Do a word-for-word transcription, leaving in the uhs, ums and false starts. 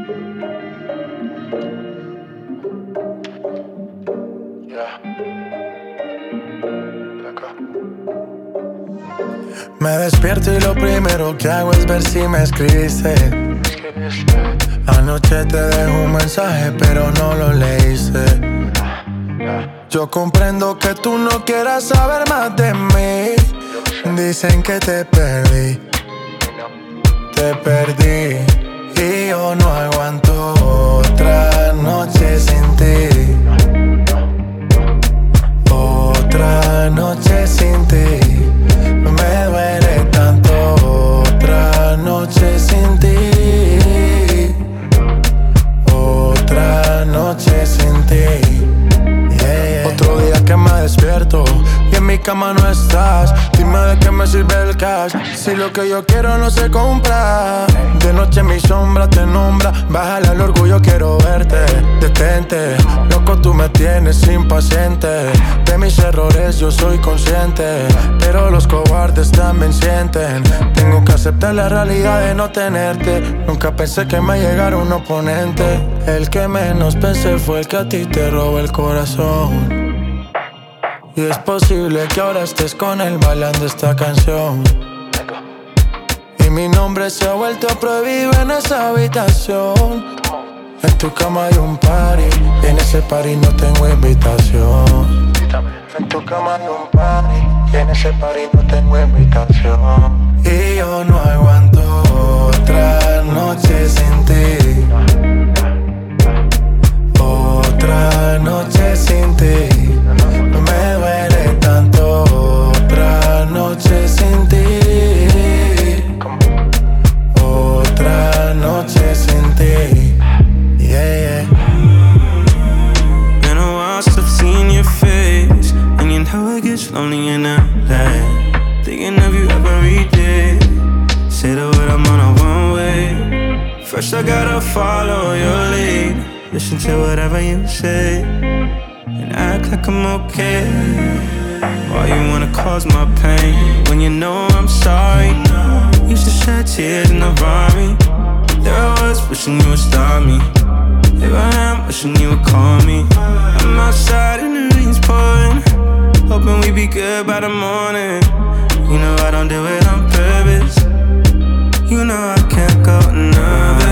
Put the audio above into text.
Me despierto y lo primero que hago es ver si me escribiste. Anoche te dejo un mensaje pero no lo leíste. Yo comprendo que tú no quieras saber más de mí. Dicen que te perdí, te perdí. Y yo no aguanto otra noche sin ti. Otra noche sin ti. Me duele tanto otra noche sin ti. Otra noche sin ti. Yeah, yeah. Otro día que me despierto y en mi cama no estás. Dime de qué me sirve el cash si lo que yo quiero no se compra. De noche mi sombra te nombra. Bájale al orgullo, quiero verte. Detente, loco, tú me tienes impaciente. De mis errores yo soy consciente, pero los cobardes también sienten. Tengo que aceptar la realidad de no tenerte. Nunca pensé que me llegara un oponente. El que menos pensé fue el que a ti te robó el corazón. Y es posible que ahora estés con él bailando esta canción. Y mi nombre se ha vuelto prohibido en esa habitación. En tu cama hay un party, en ese party no tengo invitación. En tu cama hay un party, en ese party no tengo invitación. Y yo no aguanto otra noche sin ti. Otra noche sin ti. Me duele tanto otra noche sin ti. Otra noche sin ti. Yeah, yeah. Been a while since I've seen your face, and you know it gets lonely in L A. Thinking of you every day. Say the word, I'm on a one way. First I gotta follow your lead. Listen to whatever you say and act like I'm okay. Why you wanna cause my pain when you know I'm sorry? Used to shed tears in the rhyme. There I was wishing you would stop me. Here I am wishing you would call me. I'm outside and the rain's pouring, hoping we be good by the morning. You know I don't do it on purpose. You know I can't go another